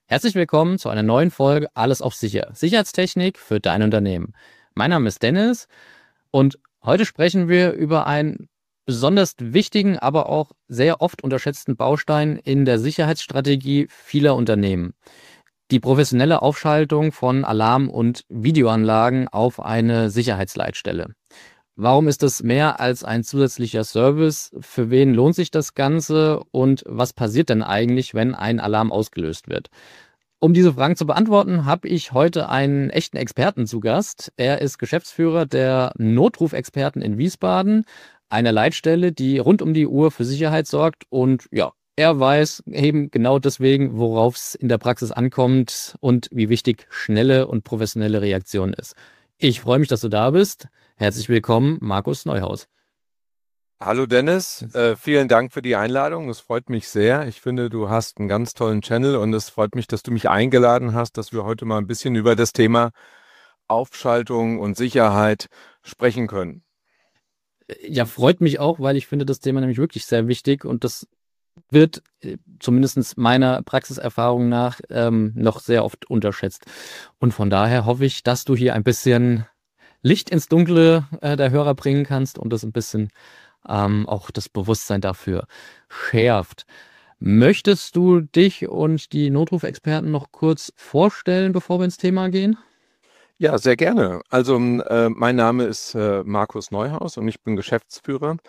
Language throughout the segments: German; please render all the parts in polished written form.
Herzlich willkommen zu einer neuen Folge Alles auf Sicher. Sicherheitstechnik für dein Unternehmen. Mein Name ist Dennis und heute sprechen wir über einen besonders wichtigen, aber auch sehr oft unterschätzten Baustein in der Sicherheitsstrategie vieler Unternehmen. Die professionelle Aufschaltung von Alarm- und Videoanlagen auf eine Sicherheitsleitstelle. Warum ist das mehr als ein zusätzlicher Service? Für wen lohnt sich das Ganze? Und was passiert denn eigentlich, wenn ein Alarm ausgelöst wird? Um diese Fragen zu beantworten, habe ich heute einen echten Experten zu Gast. Er ist Geschäftsführer der Notrufexperten in Wiesbaden, einer Leitstelle, die rund um die Uhr für Sicherheit sorgt. Und ja, er weiß eben genau deswegen, worauf es in der Praxis ankommt und wie wichtig schnelle und professionelle Reaktion ist. Ich freue mich, dass du da bist. Herzlich willkommen, Markus Neuhaus. Hallo Dennis, vielen Dank für die Einladung. Es freut mich sehr. Ich finde, du hast einen ganz tollen Channel und es freut mich, dass du mich eingeladen hast, dass wir heute mal ein bisschen über das Thema Aufschaltung und Sicherheit sprechen können. Ja, freut mich auch, weil ich finde das Thema nämlich wirklich sehr wichtig und das wird zumindest meiner Praxiserfahrung nach noch sehr oft unterschätzt. Und von daher hoffe ich, dass du hier ein bisschen Licht ins Dunkle der Hörer bringen kannst und das ein bisschen auch das Bewusstsein dafür schärft. Möchtest du dich und die Notrufexperten noch kurz vorstellen, bevor wir ins Thema gehen? Ja, sehr gerne. Also mein Name ist Markus Neuhaus und ich bin Geschäftsführer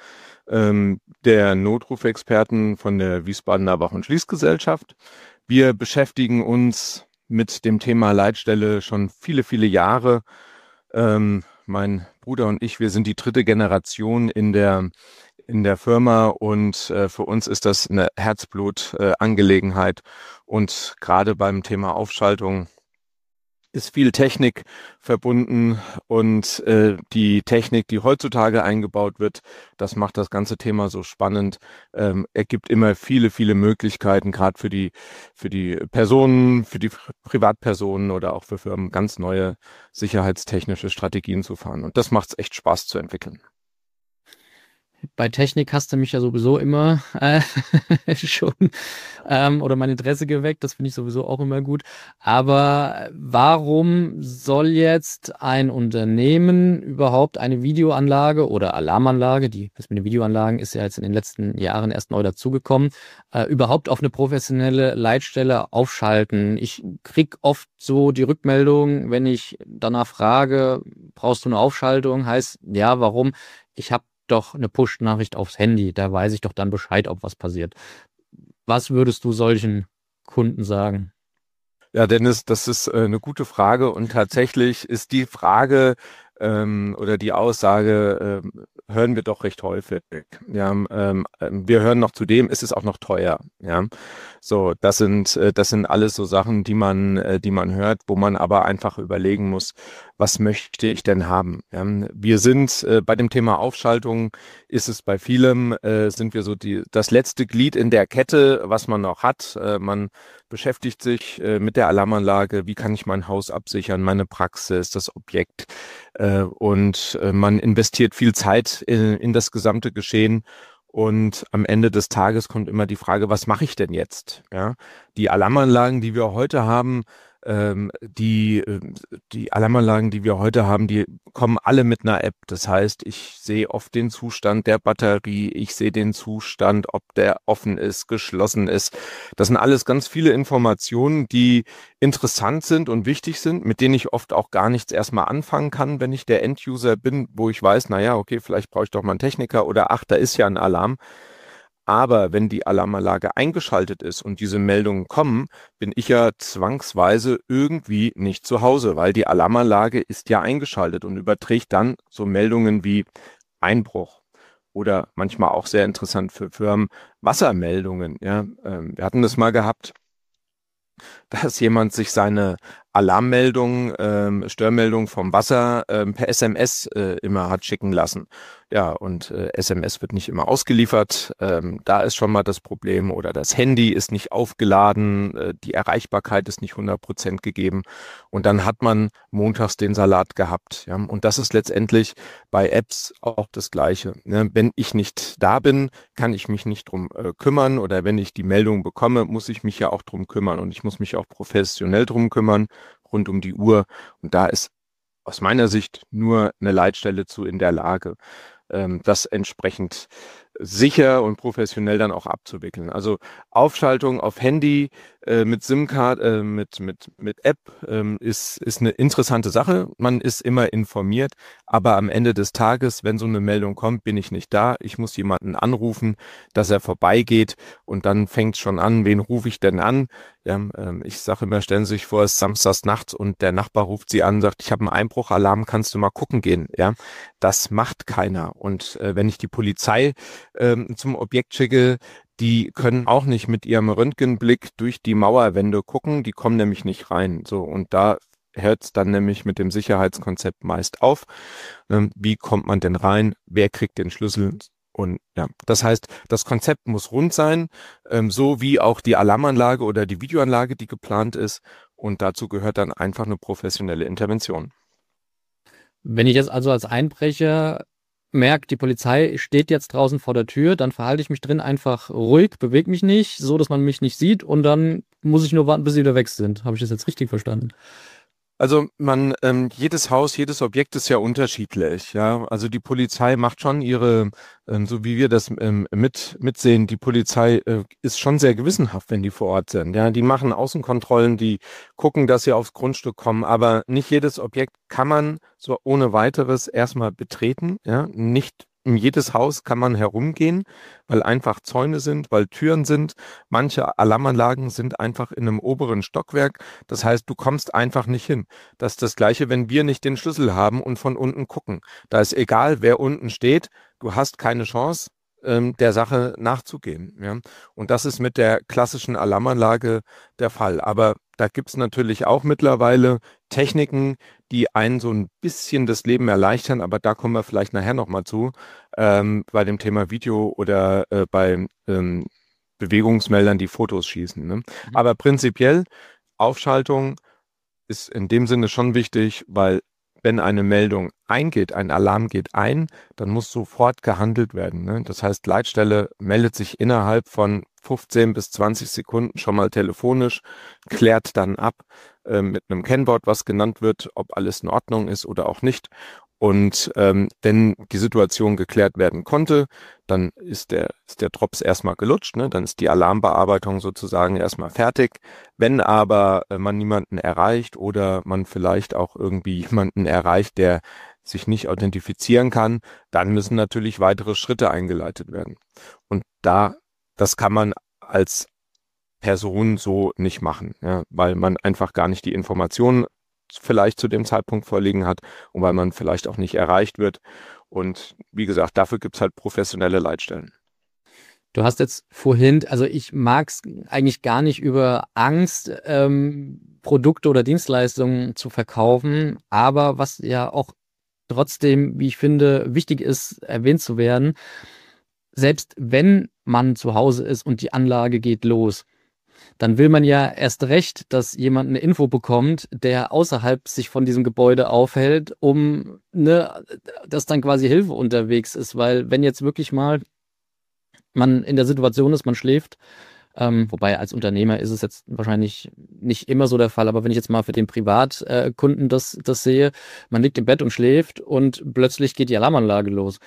der Notrufexperten von der Wiesbadener Wach- und Schließgesellschaft. Wir beschäftigen uns mit dem Thema Leitstelle schon viele, viele Jahre. Mein Bruder und ich, wir sind die dritte Generation in der Firma und für uns ist das eine Herzblut-Angelegenheit. Und gerade beim Thema Aufschaltung ist viel Technik verbunden und die Technik, die heutzutage eingebaut wird, das macht das ganze Thema so spannend, ergibt immer viele, viele Möglichkeiten, gerade für die Personen, für die Privatpersonen oder auch für Firmen ganz neue sicherheitstechnische Strategien zu fahren. Und das macht es echt Spaß zu entwickeln. Bei Technik hast du mich ja sowieso immer schon oder mein Interesse geweckt. Das finde ich sowieso auch immer gut. Aber warum soll jetzt ein Unternehmen überhaupt eine Videoanlage oder Alarmanlage, das mit den Videoanlagen ist ja jetzt in den letzten Jahren erst neu dazugekommen, überhaupt auf eine professionelle Leitstelle aufschalten? Ich krieg oft so die Rückmeldung, wenn ich danach frage, brauchst du eine Aufschaltung? Heißt, ja, warum? Ich habe doch eine Push-Nachricht aufs Handy. Da weiß ich doch dann Bescheid, ob was passiert. Was würdest du solchen Kunden sagen? Ja, Dennis, das ist eine gute Frage und tatsächlich ist die Frage oder die Aussage, hören wir doch recht häufig. Ja, wir hören noch zudem, ist es auch noch teuer. Ja, so, das sind alles so Sachen, die man hört, wo man aber einfach überlegen muss, was möchte ich denn haben? Ja, wir sind bei dem Thema Aufschaltung, ist es bei vielem, sind wir so das letzte Glied in der Kette, was man noch hat. Man beschäftigt sich mit der Alarmanlage, wie kann ich mein Haus absichern, meine Praxis, das Objekt. Und man investiert viel Zeit in das gesamte Geschehen. Und am Ende des Tages kommt immer die Frage, was mache ich denn jetzt? Ja, die Alarmanlagen, die wir heute haben, die Alarmanlagen, die wir heute haben, die kommen alle mit einer App. Das heißt, ich sehe oft den Zustand der Batterie, ich sehe den Zustand, ob der offen ist, geschlossen ist. Das sind alles ganz viele Informationen, die interessant sind und wichtig sind, mit denen ich oft auch gar nichts erstmal anfangen kann, wenn ich der End-User bin, wo ich weiß, naja, okay, vielleicht brauche ich doch mal einen Techniker oder ach, da ist ja ein Alarm. Aber wenn die Alarmanlage eingeschaltet ist und diese Meldungen kommen, bin ich ja zwangsweise irgendwie nicht zu Hause, weil die Alarmanlage ist ja eingeschaltet und überträgt dann so Meldungen wie Einbruch oder manchmal auch sehr interessant für Firmen Wassermeldungen. Ja, wir hatten das mal gehabt, dass jemand sich seine Alarmmeldung, Störmeldung vom Wasser per SMS immer hat schicken lassen. Ja, und SMS wird nicht immer ausgeliefert. Da ist schon mal das Problem. Oder das Handy ist nicht aufgeladen, die Erreichbarkeit ist nicht 100% gegeben. Und dann hat man montags den Salat gehabt. Ja? Und das ist letztendlich bei Apps auch das Gleiche. Ne? Wenn ich nicht da bin, kann ich mich nicht drum kümmern. Oder wenn ich die Meldung bekomme, muss ich mich ja auch drum kümmern. Und ich muss mich auch professionell drum kümmern, rund um die Uhr. Und da ist aus meiner Sicht nur eine Leitstelle zu in der Lage, das entsprechend sicher und professionell dann auch abzuwickeln. Also Aufschaltung auf Handy mit SIM-Card, mit App ist eine interessante Sache. Man ist immer informiert, aber am Ende des Tages, wenn so eine Meldung kommt, bin ich nicht da. Ich muss jemanden anrufen, dass er vorbeigeht und dann fängt es schon an, wen rufe ich denn an? Ja, ich sage immer, stellen Sie sich vor, es ist samstags nachts und der Nachbar ruft Sie an und sagt, ich habe einen Einbruchalarm, kannst du mal gucken gehen? Ja, das macht keiner. Und wenn ich die Polizei zum Objekt schicke, die können auch nicht mit ihrem Röntgenblick durch die Mauerwände gucken, die kommen nämlich nicht rein. So, und da hört es dann nämlich mit dem Sicherheitskonzept meist auf. Wie kommt man denn rein? Wer kriegt den Schlüssel? Und ja, das heißt, das Konzept muss rund sein, so wie auch die Alarmanlage oder die Videoanlage, die geplant ist. Und dazu gehört dann einfach eine professionelle Intervention. Wenn ich jetzt also als Einbrecher merke, die Polizei steht jetzt draußen vor der Tür, dann verhalte ich mich drin einfach ruhig, bewege mich nicht, so dass man mich nicht sieht und dann muss ich nur warten, bis sie wieder weg sind. Habe ich das jetzt richtig verstanden? Also jedes Haus, jedes Objekt ist ja unterschiedlich, ja. Also die Polizei macht schon ihre, so wie wir das mitsehen, die Polizei ist schon sehr gewissenhaft, wenn die vor Ort sind. Ja, die machen Außenkontrollen, die gucken, dass sie aufs Grundstück kommen, aber nicht jedes Objekt kann man so ohne weiteres erstmal betreten, ja. Nicht in jedes Haus kann man herumgehen, weil einfach Zäune sind, weil Türen sind. Manche Alarmanlagen sind einfach in einem oberen Stockwerk. Das heißt, du kommst einfach nicht hin. Das ist das Gleiche, wenn wir nicht den Schlüssel haben und von unten gucken. Da ist egal, wer unten steht, du hast keine Chance, der Sache nachzugehen. Ja? Und das ist mit der klassischen Alarmanlage der Fall. Aber da gibt es natürlich auch mittlerweile Techniken, die einen so ein bisschen das Leben erleichtern, aber da kommen wir vielleicht nachher nochmal zu, bei dem Thema Video oder bei Bewegungsmeldern, die Fotos schießen. Ne? Aber prinzipiell, Aufschaltung ist in dem Sinne schon wichtig, weil wenn eine Meldung eingeht, ein Alarm geht ein, dann muss sofort gehandelt werden. Ne? Das heißt, Leitstelle meldet sich innerhalb von 15 bis 20 Sekunden schon mal telefonisch, klärt dann ab mit einem Kennwort, was genannt wird, ob alles in Ordnung ist oder auch nicht. Und wenn die Situation geklärt werden konnte, dann ist der Drops erstmal gelutscht, ne? Dann ist die Alarmbearbeitung sozusagen erstmal fertig. Wenn aber man niemanden erreicht oder man vielleicht auch irgendwie jemanden erreicht, der sich nicht authentifizieren kann, dann müssen natürlich weitere Schritte eingeleitet werden. Und das kann man als Person so nicht machen, ja, weil man einfach gar nicht die Informationen vielleicht zu dem Zeitpunkt vorliegen hat und weil man vielleicht auch nicht erreicht wird. Und wie gesagt, dafür gibt es halt professionelle Leitstellen. Du hast jetzt vorhin, also ich mag es eigentlich gar nicht über Angst, Produkte oder Dienstleistungen zu verkaufen, aber was ja auch trotzdem, wie ich finde, wichtig ist, erwähnt zu werden, selbst wenn man zu Hause ist und die Anlage geht los, dann will man ja erst recht, dass jemand eine Info bekommt, der außerhalb sich von diesem Gebäude aufhält, dass dann quasi Hilfe unterwegs ist, weil wenn jetzt wirklich mal man in der Situation ist, man schläft, wobei als Unternehmer ist es jetzt wahrscheinlich nicht immer so der Fall, aber wenn ich jetzt mal für den Privatkunden das sehe, man liegt im Bett und schläft und plötzlich geht die Alarmanlage los.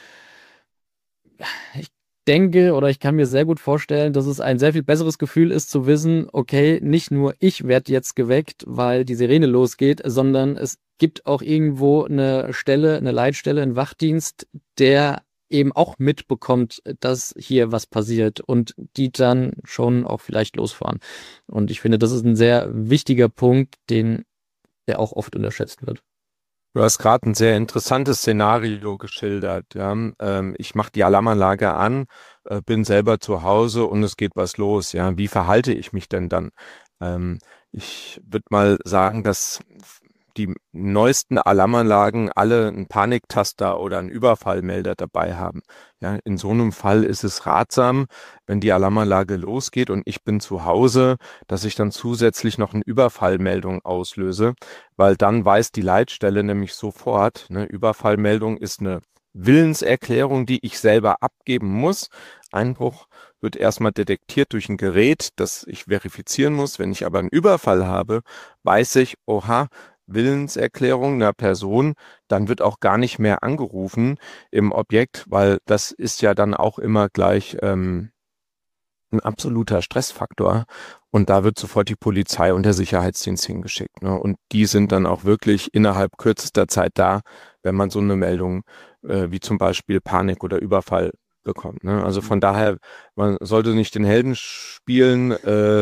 Ich denke oder ich kann mir sehr gut vorstellen, dass es ein sehr viel besseres Gefühl ist zu wissen, okay, nicht nur ich werde jetzt geweckt, weil die Sirene losgeht, sondern es gibt auch irgendwo eine Stelle, eine Leitstelle, einen Wachdienst, der eben auch mitbekommt, dass hier was passiert und die dann schon auch vielleicht losfahren. Und ich finde, das ist ein sehr wichtiger Punkt, der auch oft unterschätzt wird. Du hast gerade ein sehr interessantes Szenario geschildert. Ja. Ich mache die Alarmanlage an, bin selber zu Hause und es geht was los. Ja. Wie verhalte ich mich denn dann? Ich würde mal sagen, dass die neuesten Alarmanlagen alle einen Paniktaster oder einen Überfallmelder dabei haben. Ja, in so einem Fall ist es ratsam, wenn die Alarmanlage losgeht und ich bin zu Hause, dass ich dann zusätzlich noch eine Überfallmeldung auslöse, weil dann weiß die Leitstelle nämlich sofort, ne, Überfallmeldung ist eine Willenserklärung, die ich selber abgeben muss. Einbruch wird erstmal detektiert durch ein Gerät, das ich verifizieren muss. Wenn ich aber einen Überfall habe, weiß ich, oha, Willenserklärung einer Person, dann wird auch gar nicht mehr angerufen im Objekt, weil das ist ja dann auch immer gleich ein absoluter Stressfaktor. Und da wird sofort die Polizei und der Sicherheitsdienst hingeschickt. Ne? Und die sind dann auch wirklich innerhalb kürzester Zeit da, wenn man so eine Meldung wie zum Beispiel Panik oder Überfall bekommt. Ne? Also von daher, man sollte nicht den Helden spielen,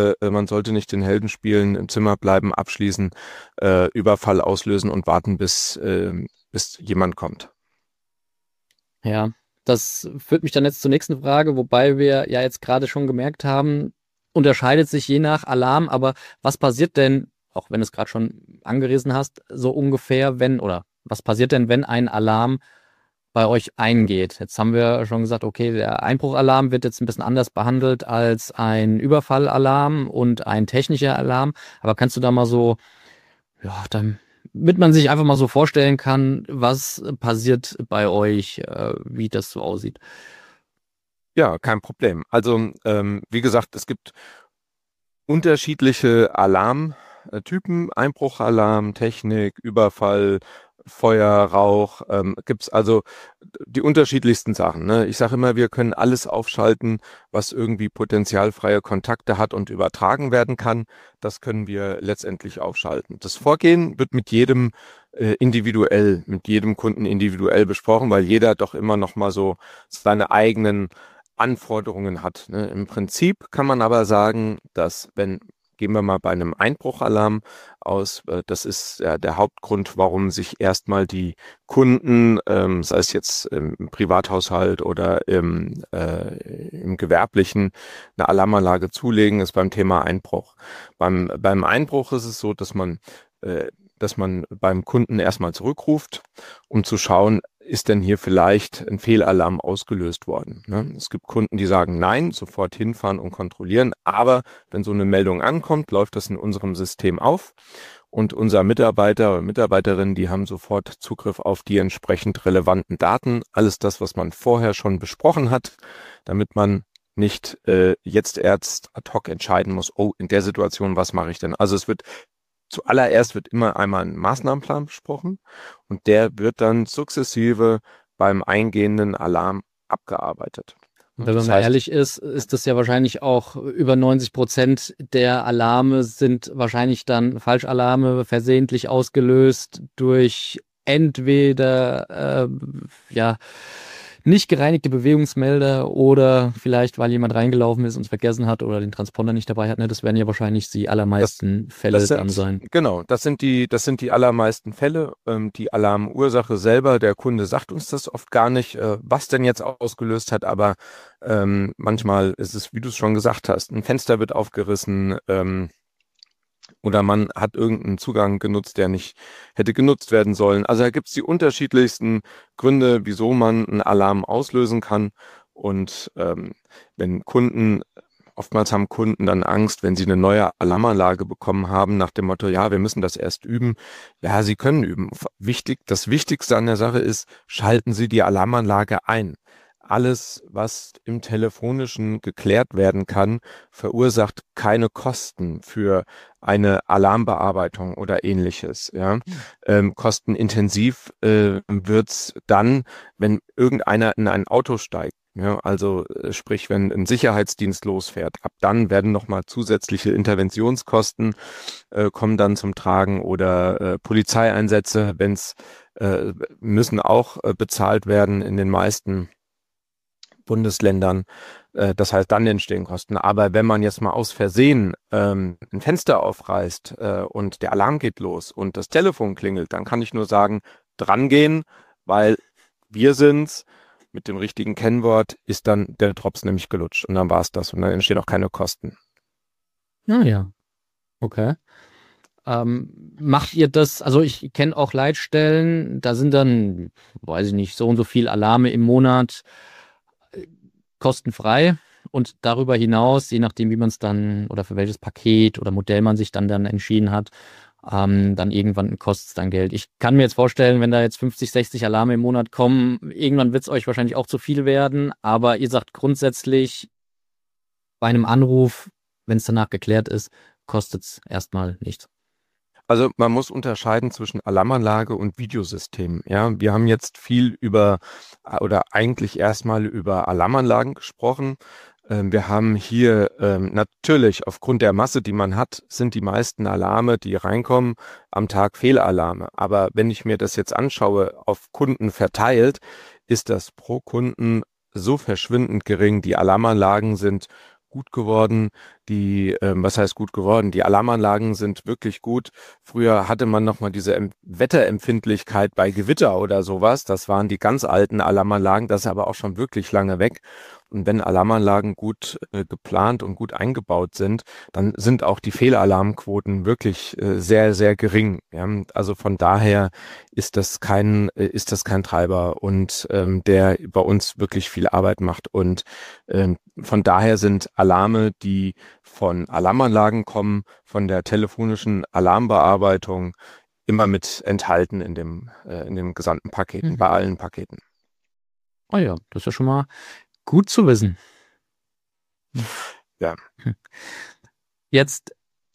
im Zimmer bleiben, abschließen, Überfall auslösen und warten, bis jemand kommt. Ja, das führt mich dann jetzt zur nächsten Frage, wobei wir ja jetzt gerade schon gemerkt haben, unterscheidet sich je nach Alarm, aber was passiert denn, auch wenn du es gerade schon angerissen hast, so ungefähr, oder was passiert denn, wenn ein Alarm bei euch eingeht? Jetzt haben wir schon gesagt, okay, der Einbruchalarm wird jetzt ein bisschen anders behandelt als ein Überfallalarm und ein technischer Alarm, aber kannst du da mal so, ja, damit man sich einfach mal so vorstellen kann, was passiert bei euch, wie das so aussieht. Ja, kein Problem. Also, wie gesagt, es gibt unterschiedliche Alarmtypen, Einbruchalarm, Technik, Überfall, Feuer, Rauch, gibt's also die unterschiedlichsten Sachen. Ne? Ich sage immer, wir können alles aufschalten, was irgendwie potenzialfreie Kontakte hat und übertragen werden kann. Das können wir letztendlich aufschalten. Das Vorgehen wird mit jedem mit jedem Kunden individuell besprochen, weil jeder doch immer noch mal so seine eigenen Anforderungen hat. Ne? Im Prinzip kann man aber sagen, dass gehen wir mal bei einem Einbruchalarm aus, das ist ja der Hauptgrund, warum sich erstmal die Kunden, sei es jetzt im Privathaushalt oder im Gewerblichen, eine Alarmanlage zulegen, ist beim Thema Einbruch. Beim Einbruch ist es so, dass man beim Kunden erstmal zurückruft, um zu schauen, ist denn hier vielleicht ein Fehlalarm ausgelöst worden? Ne? Es gibt Kunden, die sagen nein, sofort hinfahren und kontrollieren. Aber wenn so eine Meldung ankommt, läuft das in unserem System auf. Und unser Mitarbeiter oder Mitarbeiterin, die haben sofort Zugriff auf die entsprechend relevanten Daten. Alles das, was man vorher schon besprochen hat, damit man nicht jetzt erst ad hoc entscheiden muss, oh, in der Situation, was mache ich denn? Also zuallererst wird immer einmal ein Maßnahmenplan besprochen und der wird dann sukzessive beim eingehenden Alarm abgearbeitet. Und wenn man Das mal heißt, ehrlich ist das ja wahrscheinlich auch über 90% der Alarme sind wahrscheinlich dann Falschalarme versehentlich ausgelöst durch entweder ja nicht gereinigte Bewegungsmelder oder vielleicht, weil jemand reingelaufen ist und es vergessen hat oder den Transponder nicht dabei hat. Ne? Das werden ja wahrscheinlich die das, allermeisten Fälle dann sein. genau, das sind die allermeisten Fälle. Die Alarmursache selber, der Kunde sagt uns das oft gar nicht, was denn jetzt ausgelöst hat, aber manchmal ist es, wie du es schon gesagt hast, ein Fenster wird aufgerissen, oder man hat irgendeinen Zugang genutzt, der nicht hätte genutzt werden sollen. Also da gibt es die unterschiedlichsten Gründe, wieso man einen Alarm auslösen kann. Und oftmals haben Kunden dann Angst, wenn sie eine neue Alarmanlage bekommen haben, nach dem Motto, ja, wir müssen das erst üben. Ja, sie können üben. Das Wichtigste an der Sache ist, schalten Sie die Alarmanlage ein. Alles, was im Telefonischen geklärt werden kann, verursacht keine Kosten für eine Alarmbearbeitung oder ähnliches. Ja. Kostenintensiv wird's dann, wenn irgendeiner in ein Auto steigt. Ja, also sprich, wenn ein Sicherheitsdienst losfährt, ab dann werden nochmal zusätzliche Interventionskosten kommen dann zum Tragen oder Polizeieinsätze, müssen auch bezahlt werden in den meisten Bundesländern. Das heißt, dann entstehen Kosten. Aber wenn man jetzt mal aus Versehen ein Fenster aufreißt und der Alarm geht los und das Telefon klingelt, dann kann ich nur sagen, drangehen, weil wir sind's. Mit dem richtigen Kennwort ist dann der Drops nämlich gelutscht und dann war's das und dann entstehen auch keine Kosten. Ah ja. Okay. Macht ihr das, also ich kenne auch Leitstellen, da sind dann, weiß ich nicht, so und so viel Alarme im Monat kostenfrei und darüber hinaus, je nachdem, wie man es dann oder für welches Paket oder Modell man sich dann entschieden hat, dann irgendwann kostet es dann Geld. Ich kann mir jetzt vorstellen, wenn da jetzt 50, 60 Alarme im Monat kommen, irgendwann wird es euch wahrscheinlich auch zu viel werden, aber ihr sagt grundsätzlich, bei einem Anruf, wenn es danach geklärt ist, kostet es erstmal nichts. Also man muss unterscheiden zwischen Alarmanlage und Videosystem. Ja, wir haben jetzt viel über oder eigentlich erstmal über Alarmanlagen gesprochen. Wir haben hier natürlich aufgrund der Masse, die man hat, sind die meisten Alarme, die reinkommen, am Tag Fehlalarme. Aber wenn ich mir das jetzt anschaue, auf Kunden verteilt, ist das pro Kunden so verschwindend gering. Die Alarmanlagen sind gut geworden. Was heißt gut geworden? Die Alarmanlagen sind wirklich gut. Früher hatte man noch mal diese Wetterempfindlichkeit bei Gewitter oder sowas. Das waren die ganz alten Alarmanlagen. Das ist aber auch schon wirklich lange weg. Und wenn Alarmanlagen gut geplant und gut eingebaut sind, dann sind auch die Fehlalarmquoten wirklich sehr, sehr gering. Ja? Also von daher ist das kein Treiber und der bei uns wirklich viel Arbeit macht. Und von daher sind Alarme, die von Alarmanlagen kommen, von der telefonischen Alarmbearbeitung immer mit enthalten in dem gesamten Paketen, bei allen Paketen. Oh ja, das ist ja schon mal gut zu wissen. Ja. Jetzt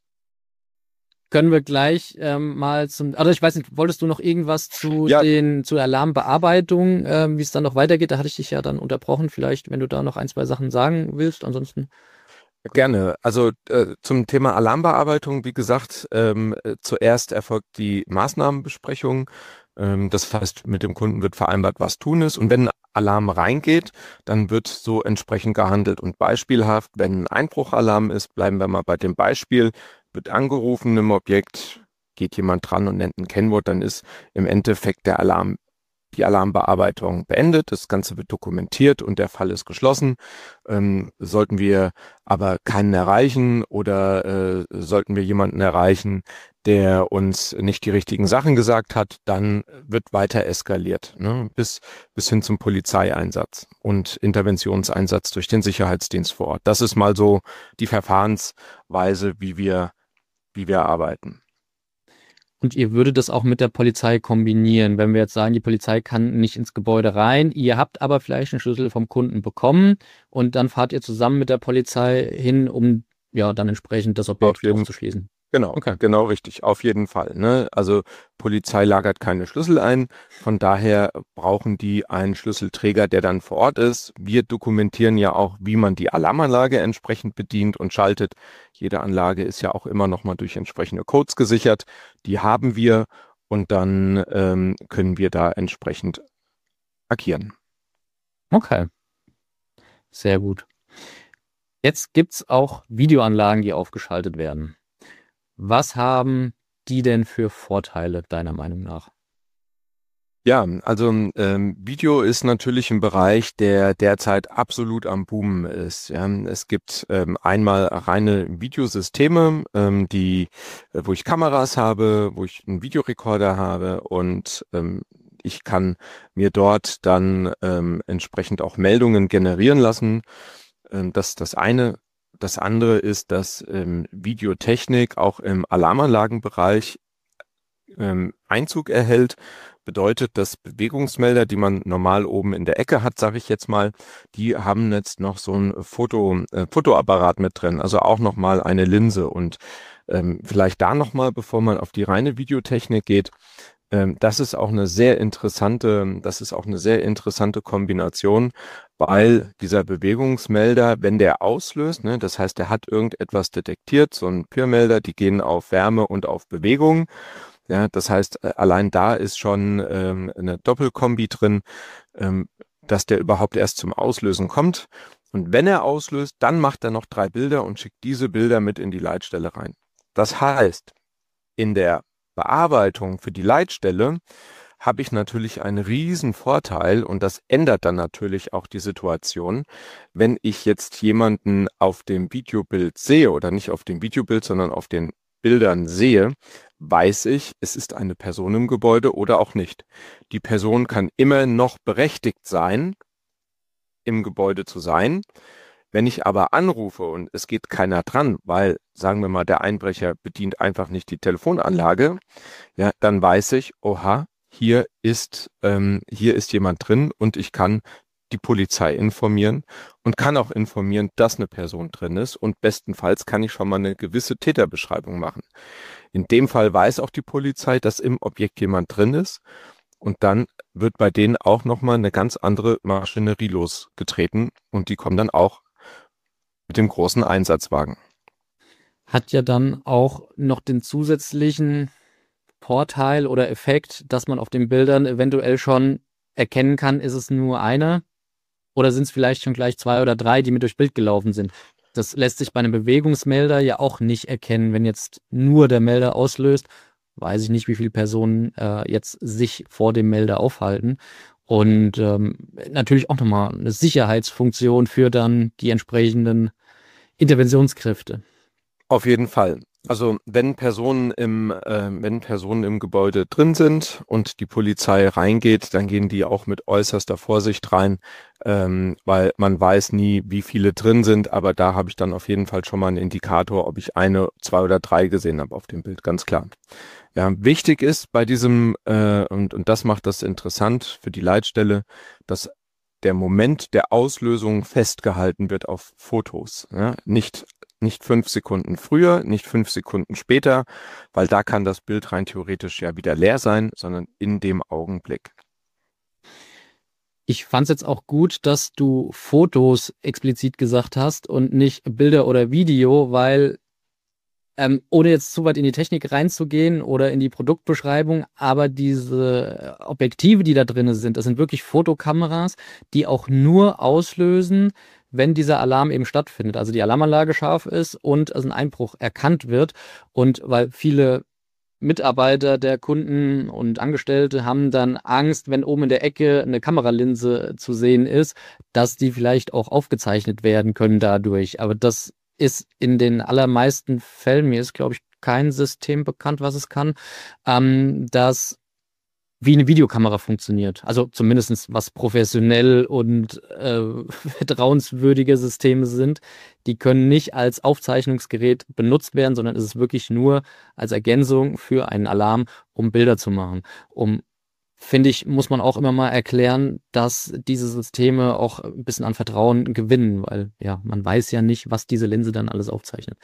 können wir gleich mal also ich weiß nicht, wolltest du noch irgendwas zur Alarmbearbeitung, wie es dann noch weitergeht? Da hatte ich dich ja dann unterbrochen. Vielleicht, wenn du da noch ein, zwei Sachen sagen willst. Ansonsten. Gerne. Also zum Thema Alarmbearbeitung, wie gesagt, zuerst erfolgt die Maßnahmenbesprechung. Das heißt, mit dem Kunden wird vereinbart, was tun ist. Und wenn ein Alarm reingeht, dann wird so entsprechend gehandelt. Und beispielhaft, wenn ein Einbruchalarm ist, bleiben wir mal bei dem Beispiel, wird angerufen im Objekt, geht jemand dran und nennt ein Kennwort, dann ist im Endeffekt die Alarmbearbeitung beendet, das Ganze wird dokumentiert und der Fall ist geschlossen. Sollten wir aber keinen erreichen oder sollten wir jemanden erreichen, der uns nicht die richtigen Sachen gesagt hat, dann wird weiter eskaliert, ne, bis hin zum Polizeieinsatz und Interventionseinsatz durch den Sicherheitsdienst vor Ort. Das ist mal so die Verfahrensweise, wie wir arbeiten. Und ihr würdet das auch mit der Polizei kombinieren, wenn wir jetzt sagen, die Polizei kann nicht ins Gebäude rein, ihr habt aber vielleicht einen Schlüssel vom Kunden bekommen und dann fahrt ihr zusammen mit der Polizei hin, um ja dann entsprechend das Objekt aufzuschließen. Genau, okay. Genau richtig, auf jeden Fall. Ne? Also Polizei lagert keine Schlüssel ein, von daher brauchen die einen Schlüsselträger, der dann vor Ort ist. Wir dokumentieren ja auch, wie man die Alarmanlage entsprechend bedient und schaltet. Jede Anlage ist ja auch immer nochmal durch entsprechende Codes gesichert. Die haben wir und dann können wir da entsprechend agieren. Okay, sehr gut. Jetzt gibt's auch Videoanlagen, die aufgeschaltet werden. Was haben die denn für Vorteile, deiner Meinung nach? Ja, also Video ist natürlich ein Bereich, der derzeit absolut am Boomen ist. Ja. Es gibt einmal reine Videosysteme, wo ich Kameras habe, wo ich einen Videorekorder habe und ich kann mir dort dann entsprechend auch Meldungen generieren lassen. Das ist das eine. Das andere ist, dass Videotechnik auch im Alarmanlagenbereich Einzug erhält. Bedeutet, dass Bewegungsmelder, die man normal oben in der Ecke hat, sage ich jetzt mal, die haben jetzt noch so ein Fotoapparat mit drin, also auch nochmal eine Linse. Und vielleicht da nochmal, bevor man auf die reine Videotechnik geht, das ist auch eine sehr interessante Kombination, weil dieser Bewegungsmelder, wenn der auslöst, ne, das heißt, der hat irgendetwas detektiert, so ein Peermelder, die gehen auf Wärme und auf Bewegung. Ja, das heißt, allein da ist schon eine Doppelkombi drin, dass der überhaupt erst zum Auslösen kommt. Und wenn er auslöst, dann macht er noch 3 Bilder und schickt diese Bilder mit in die Leitstelle rein. Das heißt, in der Bearbeitung für die Leitstelle habe ich natürlich einen riesen Vorteil und das ändert dann natürlich auch die Situation, wenn ich jetzt jemanden auf dem Videobild sehe oder nicht auf dem Videobild, sondern auf den Bildern sehe, weiß ich, es ist eine Person im Gebäude oder auch nicht. Die Person kann immer noch berechtigt sein, im Gebäude zu sein. Wenn ich aber anrufe und es geht keiner dran, weil, sagen wir mal, der Einbrecher bedient einfach nicht die Telefonanlage, ja, dann weiß ich, oha, hier ist jemand drin und ich kann die Polizei informieren und kann auch informieren, dass eine Person drin ist und bestenfalls kann ich schon mal eine gewisse Täterbeschreibung machen. In dem Fall weiß auch die Polizei, dass im Objekt jemand drin ist und dann wird bei denen auch nochmal eine ganz andere Maschinerie losgetreten und die kommen dann auch mit dem großen Einsatzwagen. Hat ja dann auch noch den zusätzlichen Vorteil oder Effekt, dass man auf den Bildern eventuell schon erkennen kann, ist es nur einer oder sind es vielleicht schon gleich 2 oder 3, die mit durchs Bild gelaufen sind. Das lässt sich bei einem Bewegungsmelder ja auch nicht erkennen. Wenn jetzt nur der Melder auslöst, weiß ich nicht, wie viele Personen jetzt sich vor dem Melder aufhalten. Und natürlich auch nochmal eine Sicherheitsfunktion für dann die entsprechenden Interventionskräfte. Auf jeden Fall. Also wenn Personen im Gebäude drin sind und die Polizei reingeht, dann gehen die auch mit äußerster Vorsicht rein, weil man weiß nie, wie viele drin sind, aber da habe ich dann auf jeden Fall schon mal einen Indikator, ob ich 1, 2 oder 3 gesehen habe auf dem Bild, ganz klar. Ja, wichtig ist bei diesem, und das macht das interessant für die Leitstelle, dass der Moment der Auslösung festgehalten wird auf Fotos. Ja? Nicht 5 Sekunden früher, nicht 5 Sekunden später, weil da kann das Bild rein theoretisch ja wieder leer sein, sondern in dem Augenblick. Ich fand es jetzt auch gut, dass du Fotos explizit gesagt hast und nicht Bilder oder Video, weil ohne jetzt zu weit in die Technik reinzugehen oder in die Produktbeschreibung, aber diese Objektive, die da drin sind, das sind wirklich Fotokameras, die auch nur auslösen, wenn dieser Alarm eben stattfindet. Also die Alarmanlage scharf ist und also ein Einbruch erkannt wird. Und weil viele Mitarbeiter der Kunden und Angestellte haben dann Angst, wenn oben in der Ecke eine Kameralinse zu sehen ist, dass die vielleicht auch aufgezeichnet werden können dadurch. Aber das ist in den allermeisten Fällen, mir ist, glaube ich, kein System bekannt, was es kann, das wie eine Videokamera funktioniert. Also zumindest was professionell und vertrauenswürdige Systeme sind. Die können nicht als Aufzeichnungsgerät benutzt werden, sondern es ist wirklich nur als Ergänzung für einen Alarm, um Bilder zu machen. Finde ich, muss man auch immer mal erklären, dass diese Systeme auch ein bisschen an Vertrauen gewinnen, weil ja, man weiß ja nicht, was diese Linse dann alles aufzeichnet.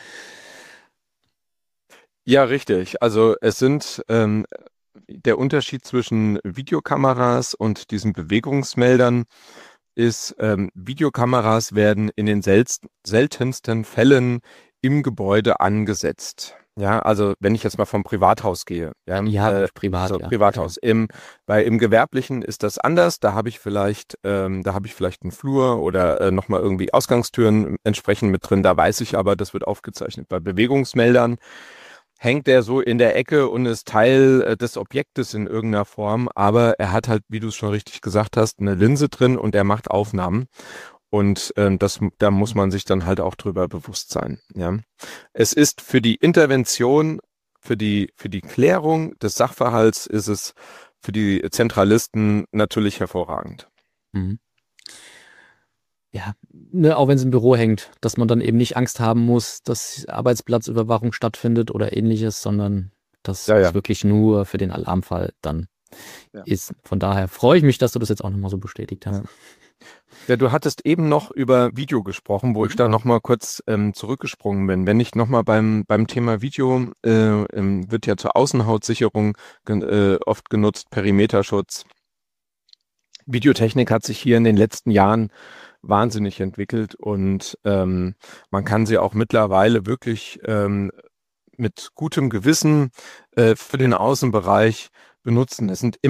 Ja, richtig. Also der Unterschied zwischen Videokameras und diesen Bewegungsmeldern ist, Videokameras werden in den seltensten Fällen im Gebäude angesetzt. Ja, also wenn ich jetzt mal vom Privathaus gehe, Ja, privat, so ja. Privathaus. Im Gewerblichen ist das anders. Da habe ich vielleicht einen Flur oder nochmal irgendwie Ausgangstüren entsprechend mit drin. Da weiß ich aber, das wird aufgezeichnet. Bei Bewegungsmeldern hängt der so in der Ecke und ist Teil des Objektes in irgendeiner Form, aber er hat halt, wie du es schon richtig gesagt hast, eine Linse drin und er macht Aufnahmen. Und da muss man sich dann halt auch drüber bewusst sein. Ja. Es ist für die Intervention, für die Klärung des Sachverhalts ist es für die Zentralisten natürlich hervorragend. Mhm. Ja, ne, auch wenn es im Büro hängt, dass man dann eben nicht Angst haben muss, dass Arbeitsplatzüberwachung stattfindet oder ähnliches, sondern dass Ja, ja. es wirklich nur für den Alarmfall dann Ja. ist. Von daher freue ich mich, dass du das jetzt auch nochmal so bestätigt hast. Ja. Ja, du hattest eben noch über Video gesprochen, wo ich da nochmal kurz zurückgesprungen bin. Wenn ich nochmal beim Thema Video, wird ja zur Außenhautsicherung oft genutzt, Perimeterschutz. Videotechnik hat sich hier in den letzten Jahren wahnsinnig entwickelt und man kann sie auch mittlerweile wirklich mit gutem Gewissen für den Außenbereich benutzen.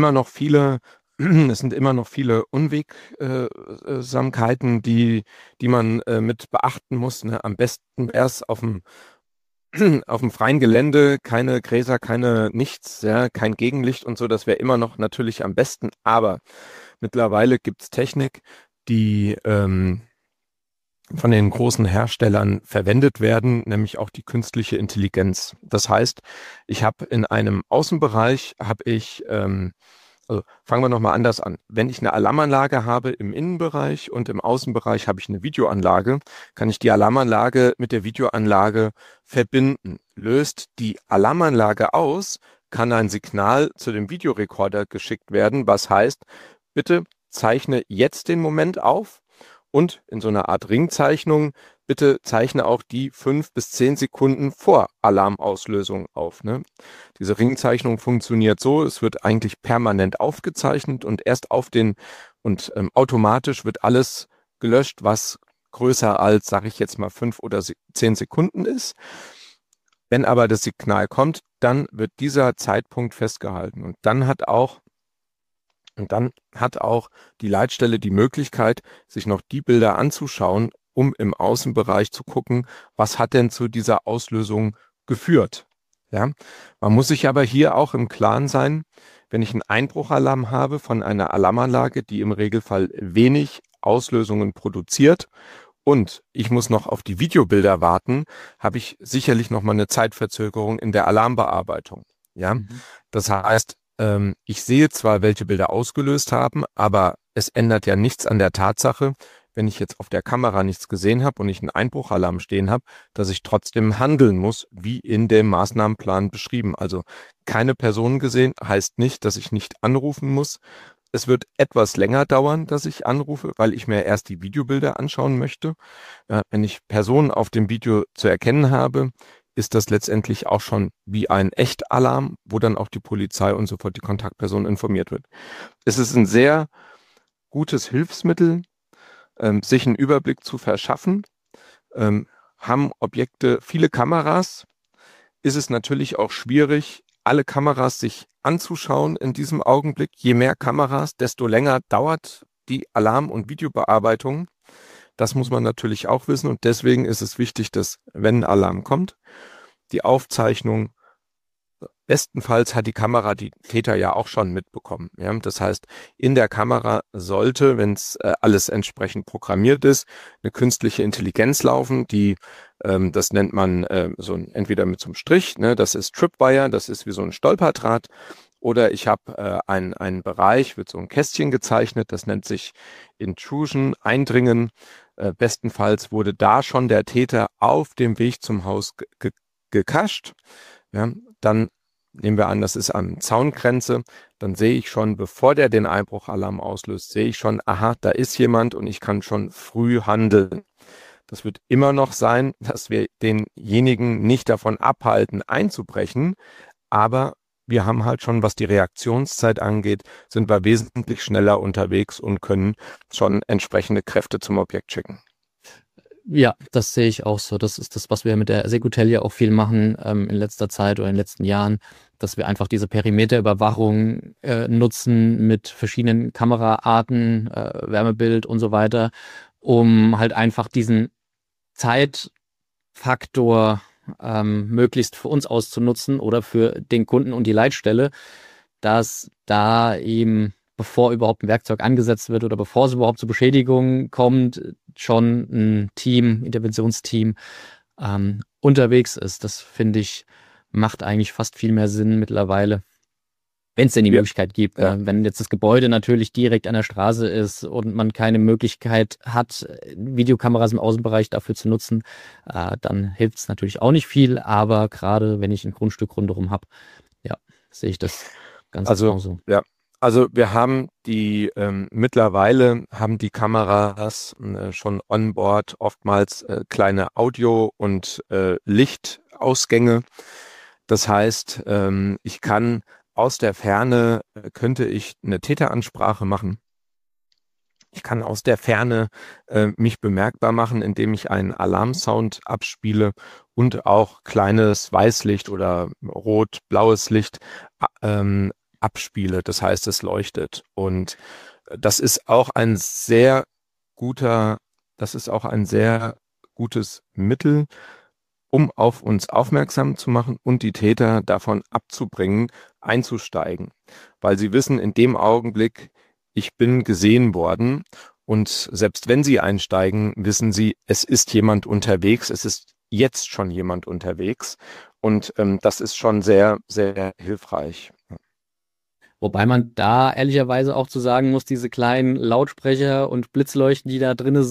Es sind immer noch viele Unwegsamkeiten, die man mit beachten muss. Ne? Am besten erst auf dem freien Gelände, keine Gräser, keine nichts, ja, kein Gegenlicht und so, das wäre immer noch natürlich am besten. Aber mittlerweile gibt es Technik, die von den großen Herstellern verwendet werden, nämlich auch die künstliche Intelligenz. Das heißt, ich habe in einem Außenbereich, also fangen wir nochmal anders an. Wenn ich eine Alarmanlage habe im Innenbereich und im Außenbereich habe ich eine Videoanlage, kann ich die Alarmanlage mit der Videoanlage verbinden. Löst die Alarmanlage aus, kann ein Signal zu dem Videorekorder geschickt werden, was heißt, bitte zeichne jetzt den Moment auf und in so einer Art Ringzeichnung, bitte zeichne auch die 5 bis 10 Sekunden vor Alarmauslösung auf. Ne? Diese Ringzeichnung funktioniert so, es wird eigentlich permanent aufgezeichnet und automatisch wird alles gelöscht, was größer als, sage ich jetzt mal, 5 oder 10 Sekunden ist. Wenn aber das Signal kommt, dann wird dieser Zeitpunkt festgehalten und dann hat auch die Leitstelle die Möglichkeit, sich noch die Bilder anzuschauen, um im Außenbereich zu gucken, was hat denn zu dieser Auslösung geführt. Ja? Man muss sich aber hier auch im Klaren sein, wenn ich einen Einbruchalarm habe von einer Alarmanlage, die im Regelfall wenig Auslösungen produziert und ich muss noch auf die Videobilder warten, habe ich sicherlich noch mal eine Zeitverzögerung in der Alarmbearbeitung. Ja? Das heißt, ich sehe zwar, welche Bilder ausgelöst haben, aber es ändert ja nichts an der Tatsache, wenn ich jetzt auf der Kamera nichts gesehen habe und ich einen Einbruchalarm stehen habe, dass ich trotzdem handeln muss, wie in dem Maßnahmenplan beschrieben. Also keine Personen gesehen heißt nicht, dass ich nicht anrufen muss. Es wird etwas länger dauern, dass ich anrufe, weil ich mir erst die Videobilder anschauen möchte. Wenn ich Personen auf dem Video zu erkennen habe, ist das letztendlich auch schon wie ein Echtalarm, wo dann auch die Polizei und sofort die Kontaktperson informiert wird. Es ist ein sehr gutes Hilfsmittel, sich einen Überblick zu verschaffen. Haben Objekte viele Kameras, ist es natürlich auch schwierig, alle Kameras sich anzuschauen in diesem Augenblick. Je mehr Kameras, desto länger dauert die Alarm- und Videobearbeitung. Das muss man natürlich auch wissen und deswegen ist es wichtig, dass, wenn ein Alarm kommt, die Aufzeichnung, bestenfalls hat die Kamera die Täter ja auch schon mitbekommen. Ja? Das heißt, in der Kamera sollte, wenn es alles entsprechend programmiert ist, eine künstliche Intelligenz laufen, die, das nennt man entweder mit so einem Strich, ne? Das ist Tripwire, das ist wie so ein Stolperdraht, oder ich habe einen Bereich, wird so ein Kästchen gezeichnet, das nennt sich Intrusion, Eindringen. Bestenfalls wurde da schon der Täter auf dem Weg zum Haus gekascht. Ja, dann nehmen wir an, das ist an Zaungrenze, dann sehe ich schon, bevor der den Einbruchalarm auslöst, sehe ich schon, aha, da ist jemand und ich kann schon früh handeln. Das wird immer noch sein, dass wir denjenigen nicht davon abhalten, einzubrechen, aber wir haben halt schon, was die Reaktionszeit angeht, sind wir wesentlich schneller unterwegs und können schon entsprechende Kräfte zum Objekt schicken. Ja, das sehe ich auch so. Das ist das, was wir mit der Segutel ja auch viel machen in letzter Zeit oder in den letzten Jahren, dass wir einfach diese Perimeterüberwachung nutzen mit verschiedenen Kameraarten, Wärmebild und so weiter, um halt einfach diesen Zeitfaktor möglichst für uns auszunutzen oder für den Kunden und die Leitstelle, dass da eben, bevor überhaupt ein Werkzeug angesetzt wird oder bevor es überhaupt zu Beschädigungen kommt, schon ein Interventionsteam unterwegs ist. Das finde ich, macht eigentlich fast viel mehr Sinn mittlerweile, wenn es denn die Möglichkeit gibt. Ja. Wenn jetzt das Gebäude natürlich direkt an der Straße ist und man keine Möglichkeit hat, Videokameras im Außenbereich dafür zu nutzen, dann hilft es natürlich auch nicht viel. Aber gerade wenn ich ein Grundstück rundherum habe, ja, sehe ich das ganz genauso. Ja. Also wir haben mittlerweile haben die Kameras schon on board oftmals kleine Audio- und Lichtausgänge. Das heißt, ich kann aus der Ferne, könnte ich eine Täteransprache machen. Ich kann aus der Ferne mich bemerkbar machen, indem ich einen Alarmsound abspiele und auch kleines Weißlicht oder rot-blaues Licht abspiele. Das heißt, es leuchtet. Und das ist auch ein sehr gutes Mittel, um auf uns aufmerksam zu machen und die Täter davon abzubringen, einzusteigen. Weil sie wissen, in dem Augenblick, ich bin gesehen worden Und selbst wenn sie einsteigen, wissen sie, es ist jemand unterwegs, es ist jetzt schon jemand unterwegs. Und das ist schon sehr, sehr hilfreich. Wobei man da ehrlicherweise auch zu sagen muss, diese kleinen Lautsprecher und Blitzleuchten, die da drinne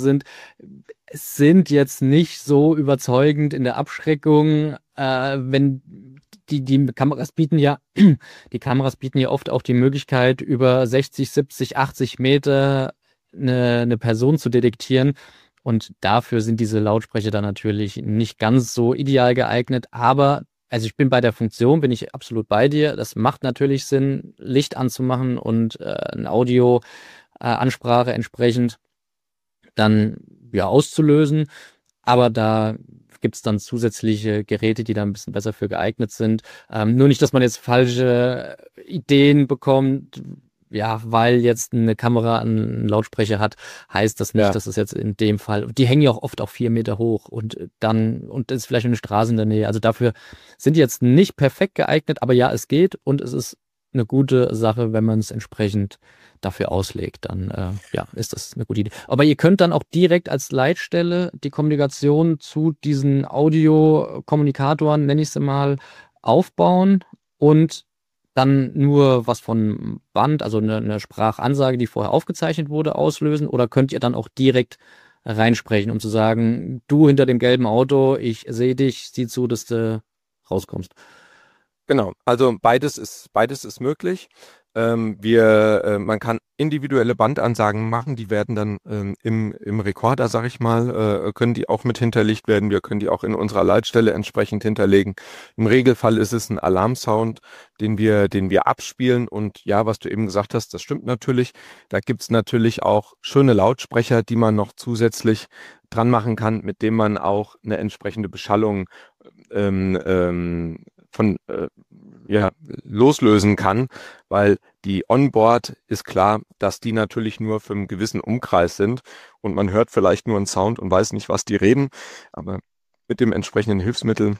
sind jetzt nicht so überzeugend in der Abschreckung, wenn die Kameras bieten ja, die Kameras bieten ja oft auch die Möglichkeit, über 60, 70, 80 Meter eine Person zu detektieren. Und dafür sind diese Lautsprecher dann natürlich nicht ganz so ideal geeignet, aber also ich bin bei der Funktion, bin ich absolut bei dir. Das macht natürlich Sinn, Licht anzumachen und eine Audio-Ansprache entsprechend dann ja auszulösen. Aber da gibt's dann zusätzliche Geräte, die da ein bisschen besser für geeignet sind. Nur nicht, dass man jetzt falsche Ideen bekommt. Ja, weil jetzt eine Kamera einen Lautsprecher hat, heißt das nicht, Ja. dass es jetzt in dem Fall, die hängen ja auch oft auf 4 Meter hoch und und ist vielleicht eine Straße in der Nähe. Also dafür sind die jetzt nicht perfekt geeignet, aber ja, es geht und es ist eine gute Sache, wenn man es entsprechend dafür auslegt, dann ja, ist das eine gute Idee. Aber ihr könnt dann auch direkt als Leitstelle die Kommunikation zu diesen Audiokommunikatoren, nenne ich sie mal, aufbauen und dann nur was von Band, also eine Sprachansage, die vorher aufgezeichnet wurde, auslösen? Oder könnt ihr dann auch direkt reinsprechen, um zu sagen, du hinter dem gelben Auto, ich sehe dich, sieh zu, dass du rauskommst? Genau, also beides ist möglich. Man kann individuelle Bandansagen machen, die werden dann im Rekorder, sag ich mal, können die auch mit hinterlegt werden. Wir können die auch in unserer Leitstelle entsprechend hinterlegen. Im Regelfall ist es ein Alarmsound, den wir abspielen. Und ja, was du eben gesagt hast, das stimmt natürlich. Da gibt's natürlich auch schöne Lautsprecher, die man noch zusätzlich dran machen kann, mit dem man auch eine entsprechende Beschallung loslösen kann, weil die Onboard ist klar, dass die natürlich nur für einen gewissen Umkreis sind und man hört vielleicht nur einen Sound und weiß nicht, was die reden, aber mit dem entsprechenden Hilfsmittel,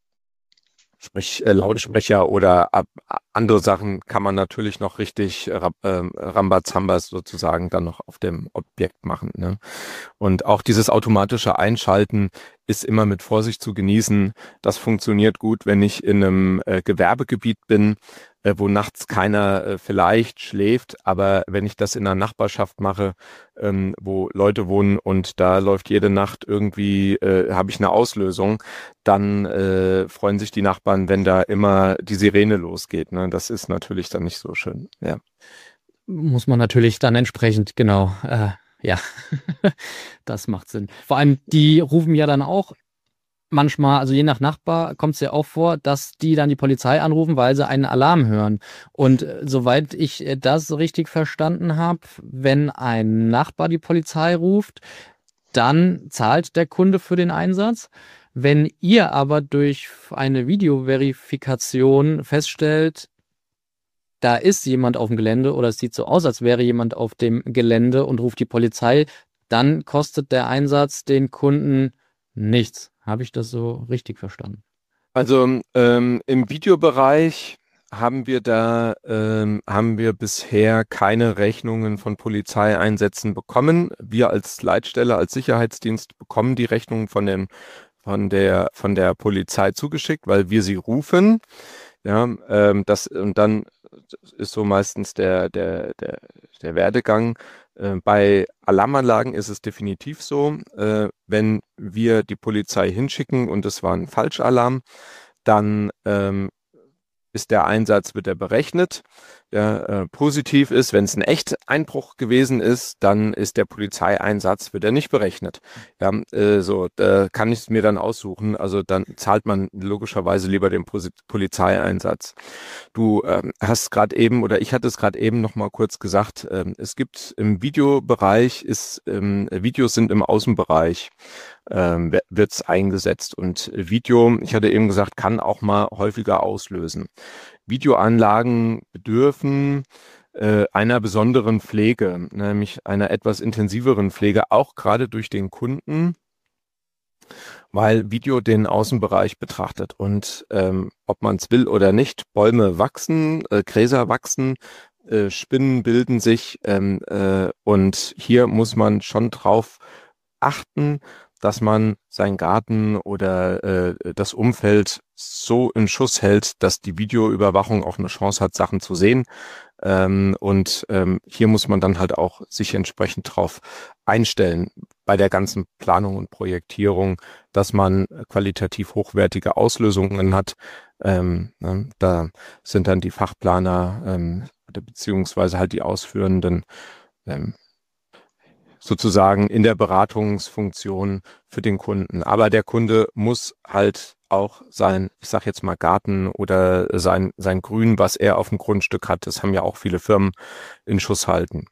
sprich Lautsprecher oder andere Sachen, kann man natürlich noch richtig Rambazambas sozusagen dann noch auf dem Objekt machen, ne? Und auch dieses automatische Einschalten ist immer mit Vorsicht zu genießen. Das funktioniert gut, wenn ich in einem Gewerbegebiet bin, wo nachts keiner vielleicht schläft. Aber wenn ich das in einer Nachbarschaft mache, wo Leute wohnen und da läuft jede Nacht irgendwie, habe ich eine Auslösung, dann freuen sich die Nachbarn, wenn da immer die Sirene losgeht, ne? Das ist natürlich dann nicht so schön. Ja. Muss man natürlich dann entsprechend, genau, ja, das macht Sinn. Vor allem, die rufen ja dann auch manchmal, also je nach Nachbar, kommt es ja auch vor, dass die dann die Polizei anrufen, weil sie einen Alarm hören. Und soweit ich das richtig verstanden habe, wenn ein Nachbar die Polizei ruft, dann zahlt der Kunde für den Einsatz. Wenn ihr aber durch eine Videoverifikation feststellt, da ist jemand auf dem Gelände oder es sieht so aus, als wäre jemand auf dem Gelände und ruft die Polizei, dann kostet der Einsatz den Kunden nichts. Habe ich das so richtig verstanden? Also im Videobereich haben wir bisher keine Rechnungen von Polizeieinsätzen bekommen. Wir als Leitstelle, als Sicherheitsdienst bekommen die Rechnungen von der Polizei zugeschickt, weil wir sie rufen. Ja, und dann ist so meistens der Werdegang. Bei Alarmanlagen ist es definitiv so, wenn wir die Polizei hinschicken und es war ein Falschalarm, dann wird er berechnet. Ja, positiv ist, wenn es ein Echteinbruch gewesen ist, dann ist der Polizeieinsatz, wird er nicht berechnet. Ja, da kann ich es mir dann aussuchen. Also dann zahlt man logischerweise lieber den Polizeieinsatz. Du hast gerade eben, oder ich hatte es gerade eben noch mal kurz gesagt, es gibt im Videobereich, Videos sind im Außenbereich, wird es eingesetzt. Und Video, ich hatte eben gesagt, kann auch mal häufiger auslösen. Videoanlagen bedürfen einer besonderen Pflege, nämlich einer etwas intensiveren Pflege, auch gerade durch den Kunden, weil Video den Außenbereich betrachtet. Und ob man es will oder nicht, Bäume wachsen, Gräser wachsen Spinnen bilden sich und hier muss man schon drauf achten, dass man seinen Garten oder das Umfeld so in Schuss hält, dass die Videoüberwachung auch eine Chance hat, Sachen zu sehen. Hier muss man dann halt auch sich entsprechend drauf einstellen bei der ganzen Planung und Projektierung, dass man qualitativ hochwertige Auslösungen hat. Ne, da sind dann die Fachplaner oder beziehungsweise halt die Ausführenden ähm, sozusagen in der Beratungsfunktion für den Kunden. Aber der Kunde muss halt auch sein, ich sag jetzt mal Garten oder sein Grün, was er auf dem Grundstück hat, das haben ja auch viele Firmen, in Schuss halten.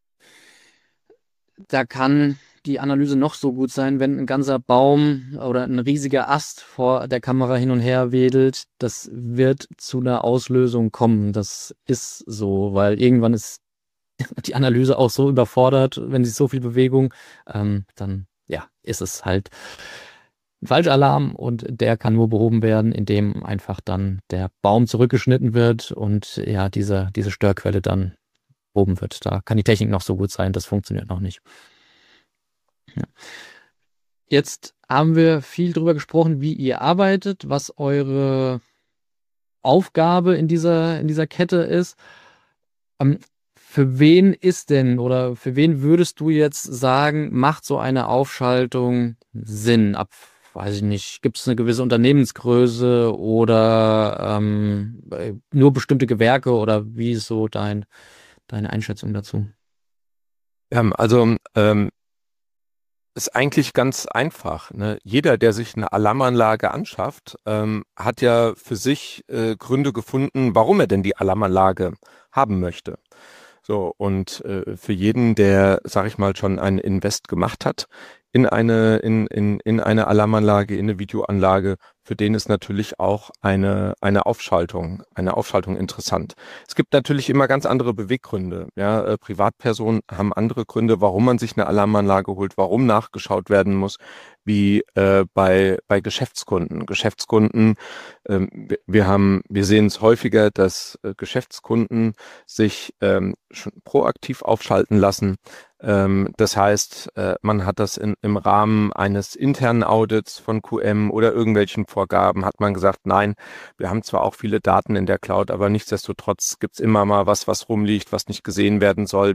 Da kann die Analyse noch so gut sein, wenn ein ganzer Baum oder ein riesiger Ast vor der Kamera hin und her wedelt. Das wird zu einer Auslösung kommen. Das ist so, weil irgendwann ist die Analyse auch so überfordert, wenn sie so viel Bewegung, dann ja, ist es halt ein Falschalarm und der kann nur behoben werden, indem einfach dann der Baum zurückgeschnitten wird und ja, diese Störquelle dann behoben wird. Da kann die Technik noch so gut sein, das funktioniert noch nicht. Ja. Jetzt haben wir viel drüber gesprochen, wie ihr arbeitet, was eure Aufgabe in dieser Kette ist. Ähm, für wen ist denn oder für wen würdest du jetzt sagen, macht so eine Aufschaltung Sinn? Ab, weiß ich nicht, gibt es eine gewisse Unternehmensgröße oder nur bestimmte Gewerke oder wie ist so deine Einschätzung dazu? Also ist eigentlich ganz einfach. Ne? Jeder, der sich eine Alarmanlage anschafft, hat ja für sich Gründe gefunden, warum er denn die Alarmanlage haben möchte. So, und für jeden, der, sag ich mal, schon einen Invest gemacht hat in eine Alarmanlage, in eine Videoanlage, für den ist natürlich auch eine Aufschaltung interessant. Es gibt natürlich immer ganz andere Beweggründe. Ja, Privatpersonen haben andere Gründe, warum man sich eine Alarmanlage holt, warum nachgeschaut werden muss, wie bei Geschäftskunden. Geschäftskunden, wir sehen es häufiger, dass Geschäftskunden sich schon proaktiv aufschalten lassen. Das heißt, man hat das im Rahmen eines internen Audits von QM oder irgendwelchen Vorgaben, hat man gesagt, nein, wir haben zwar auch viele Daten in der Cloud, aber nichtsdestotrotz gibt's immer mal was rumliegt, was nicht gesehen werden soll.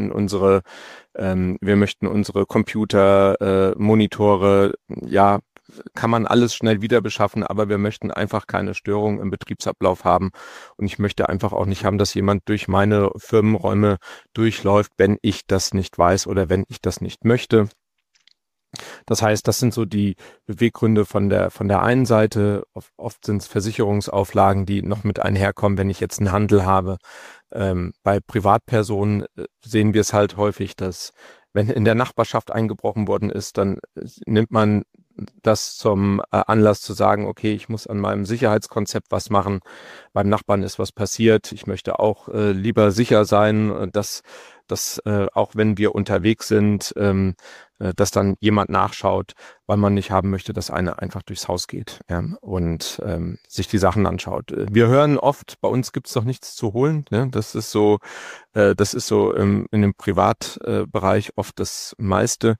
Wir möchten unsere Computer, Monitore, ja, kann man alles schnell wieder beschaffen, aber wir möchten einfach keine Störung im Betriebsablauf haben. Und ich möchte einfach auch nicht haben, dass jemand durch meine Firmenräume durchläuft, wenn ich das nicht weiß oder wenn ich das nicht möchte. Das heißt, das sind so die Beweggründe von der einen Seite. Oft sind es Versicherungsauflagen, die noch mit einherkommen, wenn ich jetzt einen Handel habe. Bei Privatpersonen sehen wir es halt häufig, dass wenn in der Nachbarschaft eingebrochen worden ist, dann nimmt man das zum Anlass zu sagen, okay, ich muss an meinem Sicherheitskonzept was machen. Beim Nachbarn ist was passiert. Ich möchte auch lieber sicher sein, dass auch wenn wir unterwegs sind, dass dann jemand nachschaut, weil man nicht haben möchte, dass einer einfach durchs Haus geht, ja, und sich die Sachen anschaut. Wir hören oft, bei uns gibt's doch nichts zu holen. Ne? Das ist so in dem Privatbereich oft das meiste.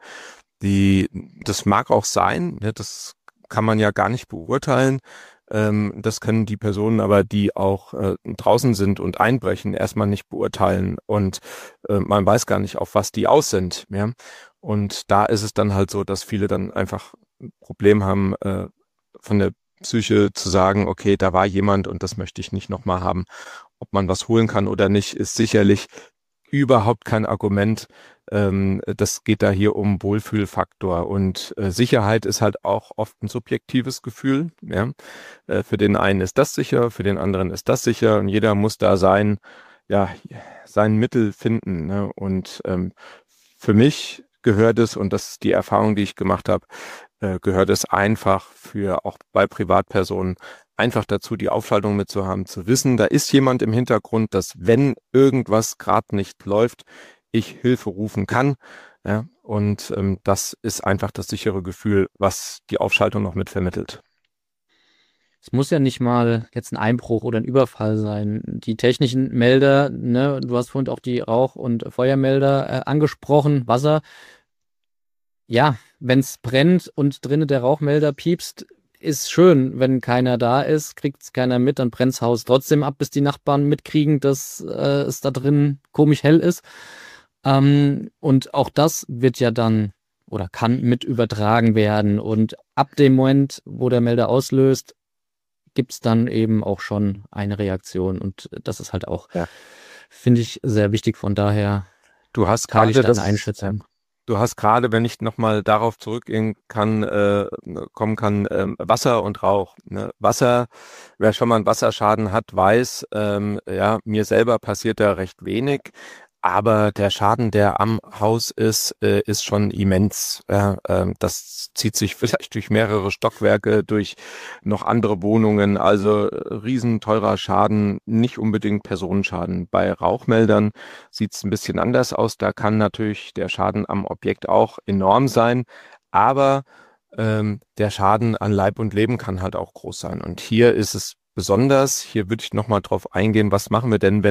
Das mag auch sein, ne? Das kann man ja gar nicht beurteilen. Das können die Personen aber, die auch draußen sind und einbrechen, erstmal nicht beurteilen. Und man weiß gar nicht, auf was die aus sind. Ja? Und da ist es dann halt so, dass viele dann einfach ein Problem haben, von der Psyche zu sagen, okay, da war jemand und das möchte ich nicht nochmal haben. Ob man was holen kann oder nicht, ist sicherlich überhaupt kein Argument. Das geht da hier um Wohlfühlfaktor und Sicherheit ist halt auch oft ein subjektives Gefühl. Ja? Für den einen ist das sicher, für den anderen ist das sicher und jeder muss da ja, sein Mittel finden. Ne? Und für mich gehört es, und das ist die Erfahrung, die ich gemacht habe, gehört es einfach für auch bei Privatpersonen einfach dazu, die Aufschaltung mitzuhaben, zu wissen, da ist jemand im Hintergrund, dass wenn irgendwas gerade nicht läuft, ich Hilfe rufen kann. Ja, und das ist einfach das sichere Gefühl, was die Aufschaltung noch mit vermittelt. Es muss ja nicht mal jetzt ein Einbruch oder ein Überfall sein. Die technischen Melder, ne, du hast vorhin auch die Rauch- und Feuermelder angesprochen, Wasser. Ja, wenn es brennt und drinnen der Rauchmelder piepst, ist schön. Wenn keiner da ist, kriegt es keiner mit, dann brennt's Haus trotzdem ab, bis die Nachbarn mitkriegen, dass es da drin komisch hell ist. Und auch das wird ja dann oder kann mit übertragen werden. Und ab dem Moment, wo der Melder auslöst, gibt's dann eben auch schon eine Reaktion. Und das ist halt auch, Ja. finde ich, sehr wichtig. Von daher Du hast teile ich gerade deine das, Einschätzung. du hast gerade, wenn ich nochmal darauf zurückgehen kann, kommen kann, Wasser und Rauch. Ne? Wasser, wer schon mal einen Wasserschaden hat, weiß, ja, mir selber passiert da recht wenig. Aber der Schaden, der am Haus ist schon immens. Ja, das zieht sich vielleicht durch mehrere Stockwerke, durch noch andere Wohnungen. Also riesenteurer Schaden, nicht unbedingt Personenschaden. Bei Rauchmeldern sieht es ein bisschen anders aus. Da kann natürlich der Schaden am Objekt auch enorm sein, aber der Schaden an Leib und Leben kann halt auch groß sein. Und hier ist es besonders. Hier würde ich nochmal drauf eingehen, was machen wir denn,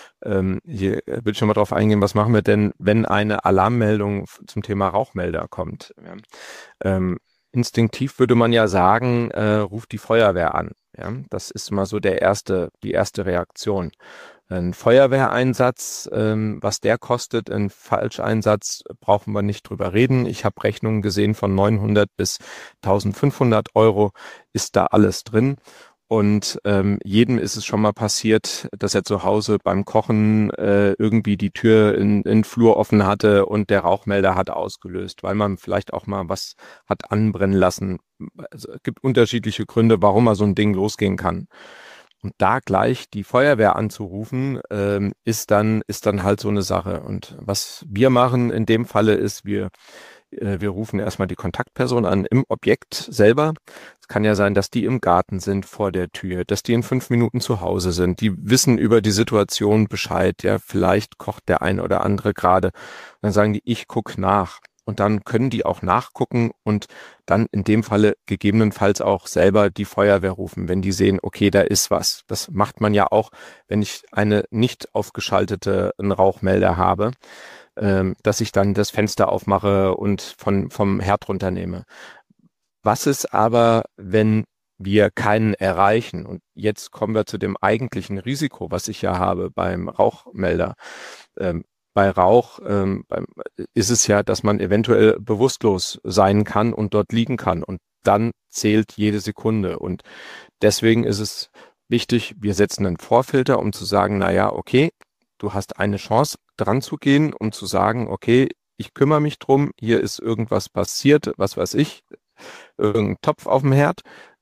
was machen wir denn, wenn eine Alarmmeldung zum Thema Rauchmelder kommt? Ja. Instinktiv würde man ja sagen, ruft die Feuerwehr an. Ja, das ist mal so die erste Reaktion. Ein Feuerwehreinsatz, was der kostet, ein Falscheinsatz, brauchen wir nicht drüber reden. Ich habe Rechnungen gesehen von 900 bis 1500 Euro, ist da alles drin. Und jedem ist es schon mal passiert, dass er zu Hause beim Kochen irgendwie die Tür in den Flur offen hatte und der Rauchmelder hat ausgelöst, weil man vielleicht auch mal was hat anbrennen lassen. Also, es gibt unterschiedliche Gründe, warum mal so ein Ding losgehen kann. Und da gleich die Feuerwehr anzurufen, ist dann halt so eine Sache. Und was wir machen in dem Falle ist, wir rufen erstmal die Kontaktperson an im Objekt selber. Es kann ja sein, dass die im Garten sind vor der Tür, dass die in 5 Minuten zu Hause sind. Die wissen über die Situation Bescheid. Ja, vielleicht kocht der ein oder andere gerade. Dann sagen die, ich guck nach. Und dann können die auch nachgucken und dann in dem Falle gegebenenfalls auch selber die Feuerwehr rufen, wenn die sehen, okay, da ist was. Das macht man ja auch, wenn ich eine nicht aufgeschaltete einen Rauchmelder habe, dass ich dann das Fenster aufmache und vom Herd runternehme. Was ist aber, wenn wir keinen erreichen? Und jetzt kommen wir zu dem eigentlichen Risiko, was ich ja habe beim Rauchmelder. Bei Rauch ist es ja, dass man eventuell bewusstlos sein kann und dort liegen kann. Und dann zählt jede Sekunde. Und deswegen ist es wichtig, wir setzen einen Vorfilter, um zu sagen, na ja, okay, du hast eine Chance, dran zu gehen, um zu sagen, okay, ich kümmere mich drum, hier ist irgendwas passiert, was weiß ich, irgendein Topf auf dem Herd.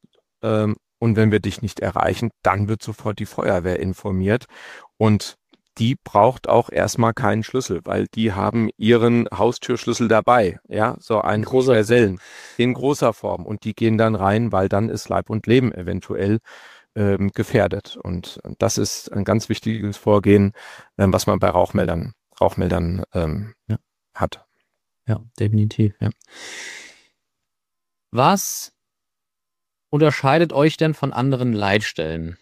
Und wenn wir dich nicht erreichen, dann wird sofort die Feuerwehr informiert. Und die braucht auch erstmal keinen Schlüssel, weil die haben ihren Haustürschlüssel dabei. Ja, so einen Großer. universellen in großer Form. Und die gehen dann rein, weil dann ist Leib und Leben eventuell gefährdet. Und das ist ein ganz wichtiges Vorgehen, was man bei Rauchmeldern Ja, hat. ja, definitiv. Ja. Was unterscheidet euch denn von anderen Leitstellen?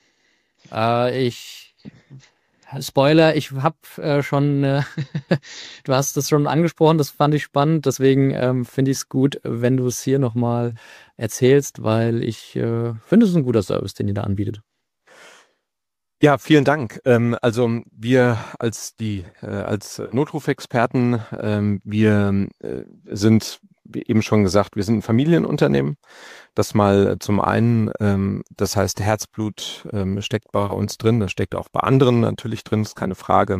Spoiler, ich habe schon, du hast es schon angesprochen, das fand ich spannend, deswegen finde ich es gut, wenn du es hier nochmal erzählst, weil ich finde, es ist ein guter Service, den ihr da anbietet. Ja, vielen Dank. Also wir als Notrufexperten, wir sind, wie eben schon gesagt, wir sind ein Familienunternehmen. Das mal zum einen, das heißt Herzblut steckt bei uns drin, das steckt auch bei anderen natürlich drin, ist keine Frage.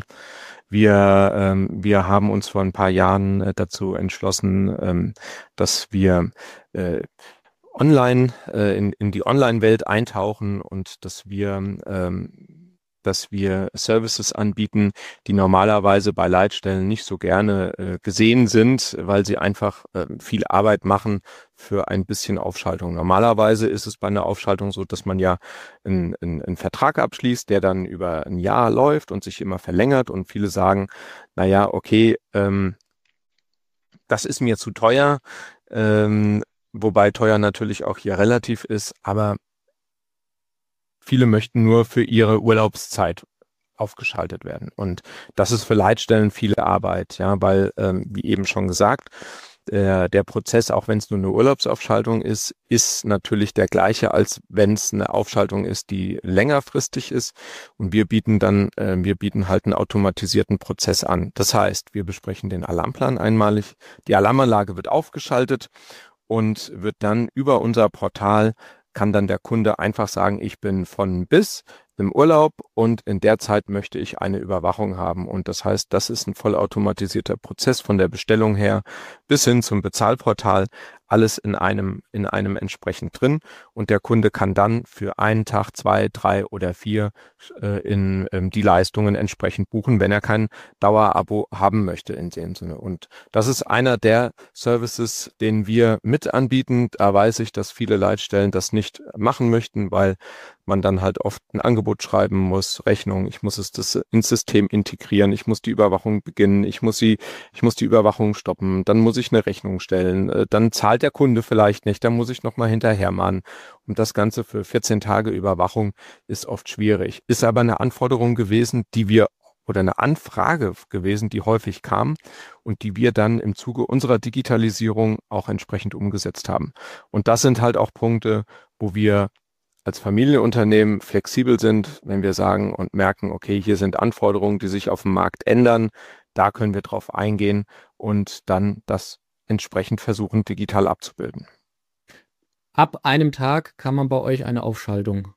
Wir haben uns vor ein paar Jahren dazu entschlossen, dass wir online in die Online-Welt eintauchen und dass wir Services anbieten, die normalerweise bei Leitstellen nicht so gerne gesehen sind, weil sie einfach viel Arbeit machen für ein bisschen Aufschaltung. Normalerweise ist es bei einer Aufschaltung so, dass man ja einen Vertrag abschließt, der dann über ein Jahr läuft und sich immer verlängert und viele sagen, na ja, okay, das ist mir zu teuer, wobei teuer natürlich auch hier relativ ist, aber viele möchten nur für ihre Urlaubszeit aufgeschaltet werden. Und das ist für Leitstellen viele Arbeit, ja, weil, wie eben schon gesagt, der Prozess, auch wenn es nur eine Urlaubsaufschaltung ist natürlich der gleiche, als wenn es eine Aufschaltung ist, die längerfristig ist. Und wir bieten halt einen automatisierten Prozess an. Das heißt, wir besprechen den Alarmplan einmalig. Die Alarmanlage wird aufgeschaltet und wird dann über unser Portal, kann dann der Kunde einfach sagen, ich bin von bis im Urlaub und in der Zeit möchte ich eine Überwachung haben. Und das heißt, das ist ein vollautomatisierter Prozess von der Bestellung her bis hin zum Bezahlportal. Alles in einem entsprechend drin. Und der Kunde kann dann für einen Tag, 2, 3 oder 4 die Leistungen entsprechend buchen, wenn er kein Dauerabo haben möchte in dem Sinne. Und das ist einer der Services, den wir mit anbieten. Da weiß ich, dass viele Leitstellen das nicht machen möchten, weil man dann halt oft ein Angebot schreiben muss, Rechnung, ich muss das ins System integrieren, ich muss die Überwachung beginnen, ich muss die Überwachung stoppen, dann muss ich eine Rechnung stellen, dann zahlt der Kunde vielleicht nicht, dann muss ich nochmal hinterher mahnen. Und das Ganze für 14 Tage Überwachung ist oft schwierig. Ist aber eine Anforderung gewesen, oder eine Anfrage gewesen, die häufig kam und die wir dann im Zuge unserer Digitalisierung auch entsprechend umgesetzt haben. Und das sind halt auch Punkte, wo wir als Familienunternehmen flexibel sind, wenn wir sagen und merken, okay, hier sind Anforderungen, die sich auf dem Markt ändern, da können wir drauf eingehen und dann das entsprechend versuchen, digital abzubilden. Ab einem Tag kann man bei euch eine Aufschaltung.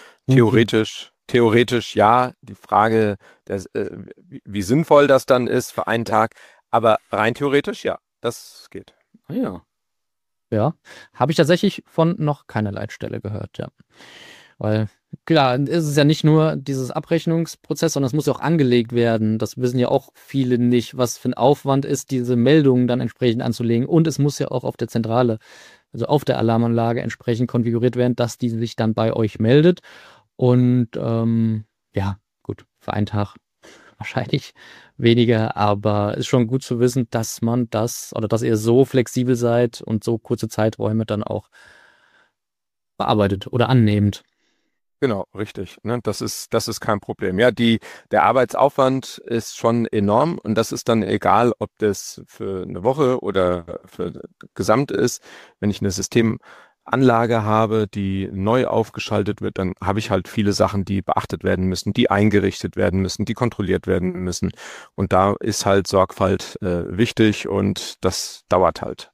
Theoretisch ja, die Frage, wie sinnvoll das dann ist für einen Tag, aber rein theoretisch ja, das geht. Ah ja. Ja, habe ich tatsächlich von noch keiner Leitstelle gehört, ja. Weil, klar, ist es ja nicht nur dieses Abrechnungsprozess, sondern es muss ja auch angelegt werden. Das wissen ja auch viele nicht, was für ein Aufwand ist, diese Meldungen dann entsprechend anzulegen. Und es muss ja auch auf der Zentrale, also auf der Alarmanlage entsprechend konfiguriert werden, dass die sich dann bei euch meldet. Und ja, gut, für einen Tag wahrscheinlich weniger, aber ist schon gut zu wissen, dass man das oder dass ihr so flexibel seid und so kurze Zeiträume dann auch bearbeitet oder annehmt. Genau, richtig. Ne? Das ist kein Problem. Ja, der Arbeitsaufwand ist schon enorm und das ist dann egal, ob das für eine Woche oder für gesamt ist. Wenn ich eine Systemanlage habe, die neu aufgeschaltet wird, dann habe ich halt viele Sachen, die beachtet werden müssen, die eingerichtet werden müssen, die kontrolliert werden müssen. Und da ist halt Sorgfalt wichtig und das dauert halt.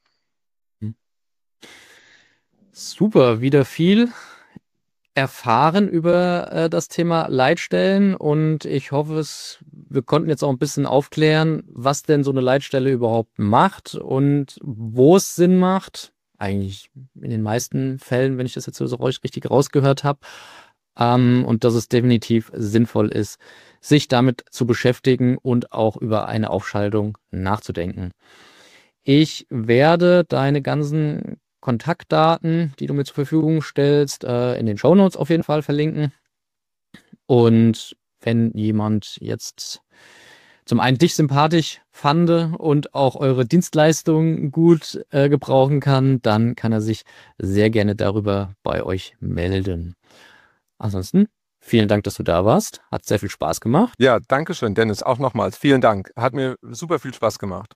Super, wieder viel erfahren über das Thema Leitstellen und ich hoffe, wir konnten jetzt auch ein bisschen aufklären, was denn so eine Leitstelle überhaupt macht und wo es Sinn macht. Eigentlich in den meisten Fällen, wenn ich das jetzt so richtig rausgehört habe. Und dass es definitiv sinnvoll ist, sich damit zu beschäftigen und auch über eine Aufschaltung nachzudenken. Ich werde deine ganzen Kontaktdaten, die du mir zur Verfügung stellst, in den Shownotes auf jeden Fall verlinken. Und wenn jemand jetzt zum einen dich sympathisch fand und auch eure Dienstleistung gut gebrauchen kann, dann kann er sich sehr gerne darüber bei euch melden. Ansonsten, vielen Dank, dass du da warst. Hat sehr viel Spaß gemacht. Ja, danke schön, Dennis. Auch nochmals. Vielen Dank. Hat mir super viel Spaß gemacht.